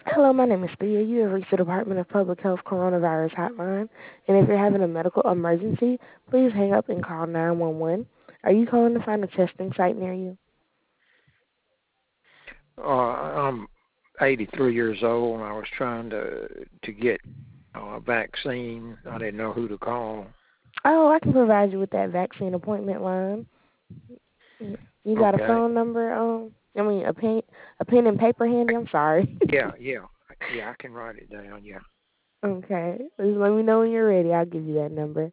Hello, my name is Thea. You have reached the Department of Public Health Coronavirus Hotline. And if you're having a medical emergency, please hang up and call 911. Are you calling to find a testing site near you? I'm 83 years old, and I was trying to get a vaccine. I didn't know who to call. Oh, I can provide you with that vaccine appointment line. You got a Okay. phone number? A pen and paper handy? I'm sorry. Yeah, I can write it down. Yeah, Okay. Just let me know when you're ready. I'll give you that number.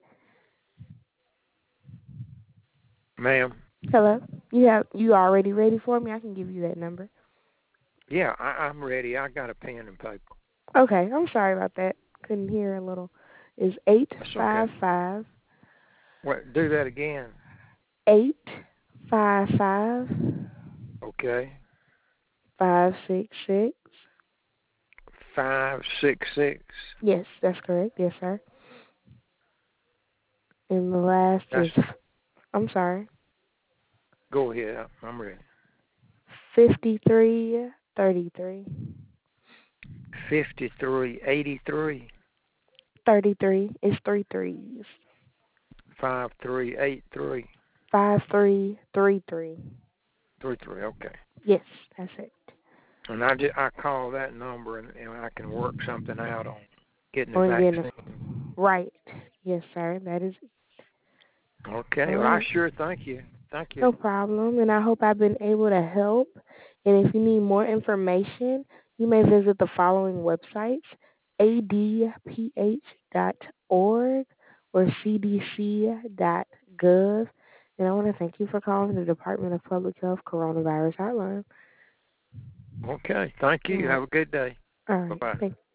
ma'am. Hello? You already ready for me? I can give you that number. Yeah, I'm ready. I got a pen and paper. Okay, I'm sorry about that. Couldn't hear a little. Is eight That's okay. five five What? Do that again. 855 Okay. 566. 566. Yes, that's correct. Yes, sir. And the last That's. is, I'm sorry, Go ahead. I'm ready. 5333. 5383. 33 is three threes. 5383. 5333. 33. Okay. Yes, that's it. And I call that number and I can work something out on getting the On getting it vaccine. right. Yes, sir. That is it. Okay. All Well, I right. sure thank you. Thank you. No problem. And I hope I've been able to help. And if you need more information, you may visit the following websites: adph.org or cdc.gov. And I want to thank you for calling the Department of Public Health Coronavirus Hotline. Okay. Thank All you. right. Have a good day. All Bye right. bye. Thank